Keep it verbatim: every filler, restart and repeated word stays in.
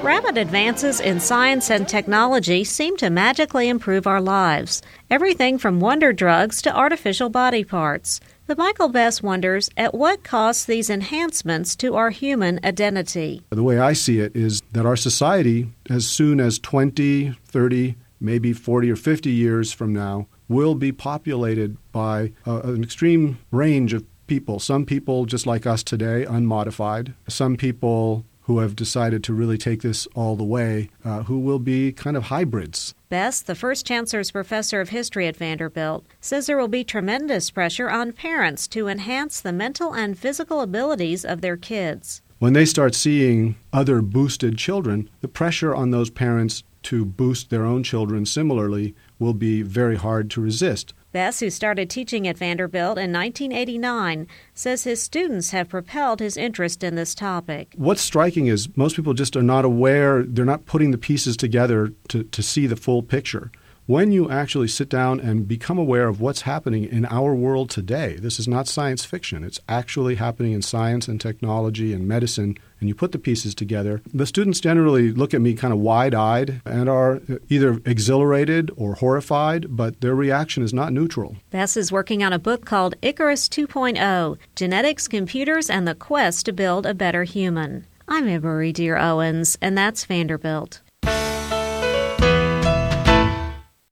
Rapid advances in science and technology seem to magically improve our lives. Everything from wonder drugs to artificial body parts. But Michael Bess wonders at what cost these enhancements to our human identity. The way I see it is that our society, as soon as twenty, thirty, maybe forty or fifty years from now, will be populated by uh, an extreme range of people. Some people just like us today, unmodified. Some people who have decided to really take this all the way, uh, who will be kind of hybrids. Bess, the first chancellor's professor of history at Vanderbilt, says there will be tremendous pressure on parents to enhance the mental and physical abilities of their kids. When they start seeing other boosted children, the pressure on those parents to boost their own children similarly will be very hard to resist. Bess, who started teaching at Vanderbilt in nineteen eighty-nine, says his students have propelled his interest in this topic. What's striking is most people just are not aware, they're not putting the pieces together to, to see the full picture. When you actually sit down and become aware of what's happening in our world today, this is not science fiction, it's actually happening in science and technology and medicine, and you put the pieces together, the students generally look at me kind of wide-eyed and are either exhilarated or horrified, but their reaction is not neutral. Bess is working on a book called Icarus two point oh, Genetics, Computers, and the Quest to Build a Better Human. I'm Anne-Marie Dear Owens, and that's Vanderbilt.